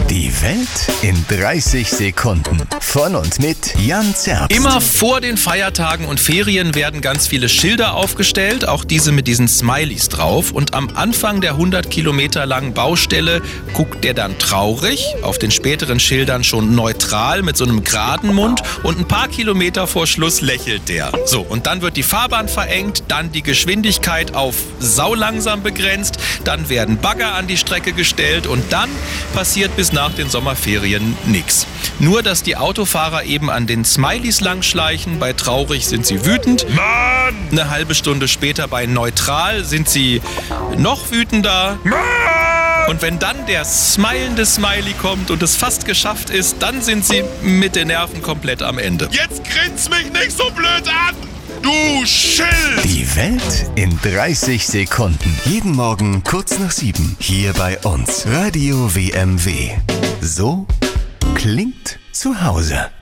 Die Welt in 30 Sekunden. Von und mit Jan Zerbst. Immer vor den Feiertagen und Ferien werden ganz viele Schilder aufgestellt, auch diese mit diesen Smileys drauf. Und am Anfang der 100 Kilometer langen Baustelle guckt der dann traurig, auf den späteren Schildern schon neutral mit so einem geraden Mund und ein paar Kilometer vor Schluss lächelt der. So, und dann wird die Fahrbahn verengt, dann die Geschwindigkeit auf saulangsam begrenzt, dann werden Bagger an die Strecke gestellt und dann passiert bis nach den Sommerferien nichts. Nur, dass die Autofahrer eben an den Smileys langschleichen, bei traurig sind sie wütend. Mann! Eine halbe Stunde später bei neutral sind sie noch wütender. Mann! Und wenn dann der smilende Smiley kommt und es fast geschafft ist, dann sind sie mit den Nerven komplett am Ende. Jetzt grinst mich nicht so blöd an! Du Schild! Die Welt in 30 Sekunden. Jeden Morgen kurz nach 7. Hier bei uns. Radio WMW. So klingt zu Hause.